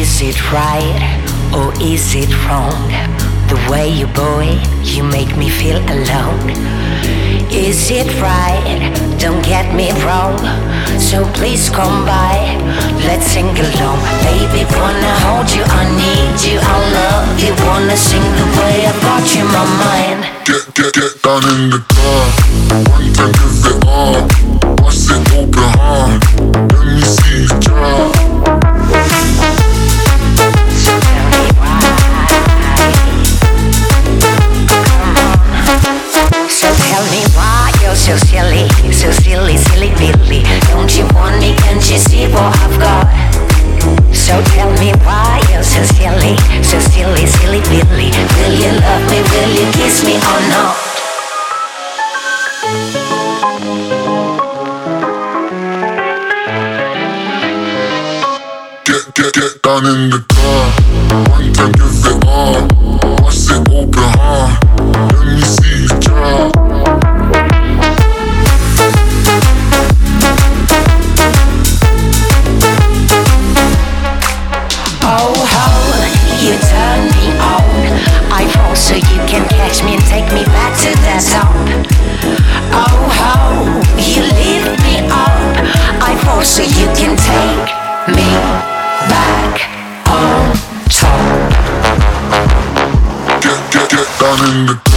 Is it right or is it wrong? The way you boy, you make me feel alone. Is it right? Don't get me wrong. So please come by, let's sing along. Baby, wanna hold you, I need you, I love you. Wanna sing the way I've got you in my mind. Get down in the club. One time give it all. Bust it open hard. Let me see you drop. So tell me why you're so silly, silly Billy. Don't you want me, can't you see what I've got? So tell me why you're so silly, silly Billy. Will you love me, will you kiss me or not? Get down in the club. One time give it all. Bust it open hard. Let me see you drop. Oh ho, you turn me on. I fall so you can catch me and take me back to the top. Oh ho, you lift me up. I fall so you can take me back on top. Get down in the club.